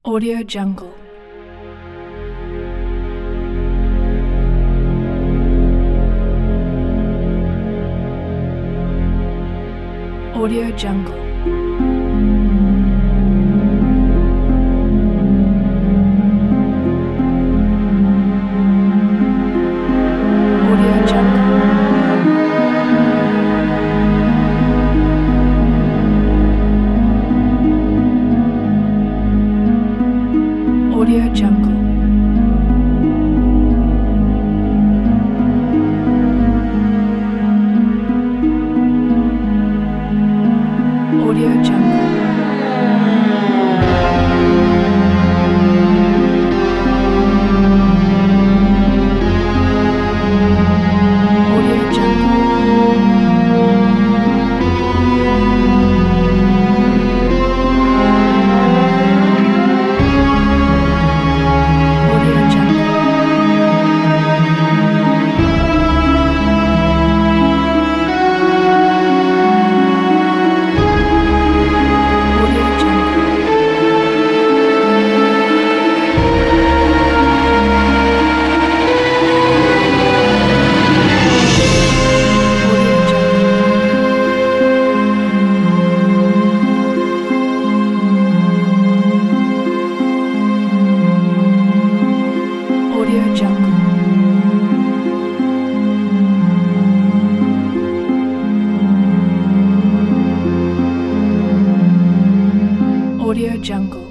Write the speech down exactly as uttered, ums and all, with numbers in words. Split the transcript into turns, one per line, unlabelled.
Audio Jungle. Audio Jungle. Audio Jungle. Audio Jungle. Audio Jungle. Audio Jungle. Audio Jungle. Audio Jungle. Audio Jungle. Audio Jungle. Audio Jungle.